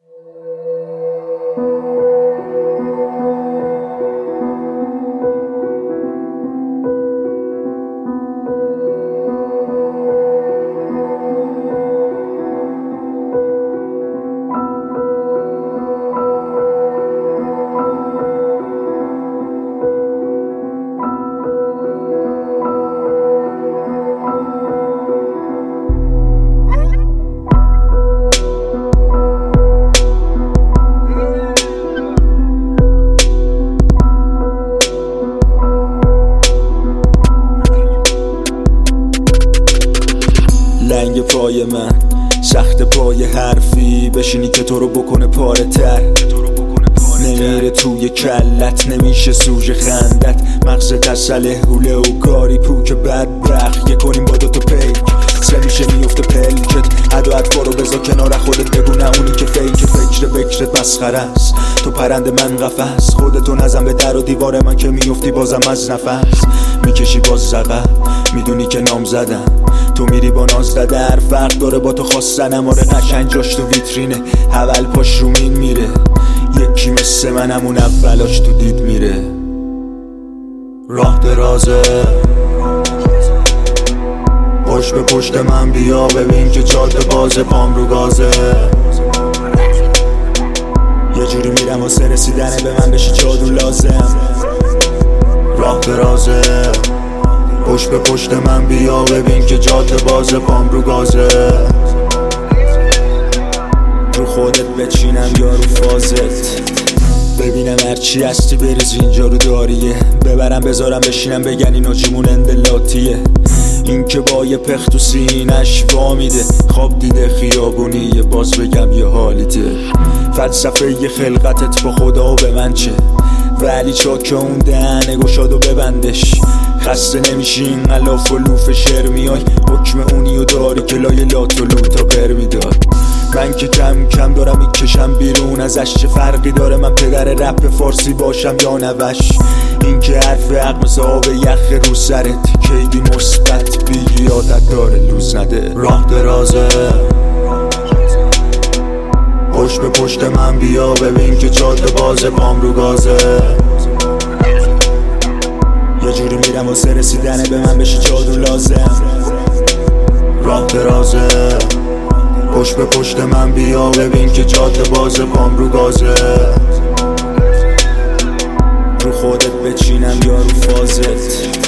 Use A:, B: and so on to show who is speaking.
A: لنگ پای من سخت پای حرفی بشینی که تو رو بکنه پاره تر، نمیره توی کلت، نمیشه سوژه خندت، مغز تسله حوله و کاری پوک بدبخت یه کنیم با دوتا پیک سه میشه میفته پلکت، عدو ادفا رو بذار کنار خودت، بگو نه اونی که فیک فکر بکرت مسخره است، تو پرنده من قفس، خودتو نزن به در و دیوار من که میفتی بازم از نفس، میکشی باز زقه میدونی که نام زدم، تو میری با ناز در فرق داره با تو خواستنم، آره قشنگ جاش تو ویترینه، اول پاش رو مین میره، یکی مثل منم اون اولاش تو دید میره، راه درازه پشت به پشت من بیا ببین که جاده بازه، پام رو گازه، یه جوری میرم واسه رسیدنه به من بشی جادو لازم، راه درازه پشت به پشت من بیا ببین که جاده بازه، پام رو گازه، رو خودت بچینم یا رو فازت، ببینم هرچی هستی بریز اینجا رو داریه، ببرم بذارم بشینم بگن این آجیمون اندلاتیه، این که با یه پخ تو سینش وامیده، خواب دیده خیابونیه باز بگم یه حالیده، فلسفه یه خلقتت با خدا و به من چه، ولی چاک اون دهنه گشاد و ببندش، خسته نمیشی این غلاف و لوف شعر میای، حکم اونیو داری که لای لات و لوتا پر میداد، من که کم کم دارم میکشم بیرون ازش، چه فرقی داره من پدر رپ فارسی باشم یا نوش، این که حرف حق مثل آب یخ رو سرت، کیدی مثبت بیگی عادت داره لوز نده، راه درازه پشت به پشت من بیا ببین که جاده بازه، پام رو گازه، یه جوری میرم واسه رسیدنه به من بشی جادو لازم، راه درازه پشت به پشت من بیا ببین که جاده بازه، پام رو گازه، رو خودت بچینم یا رو فازت.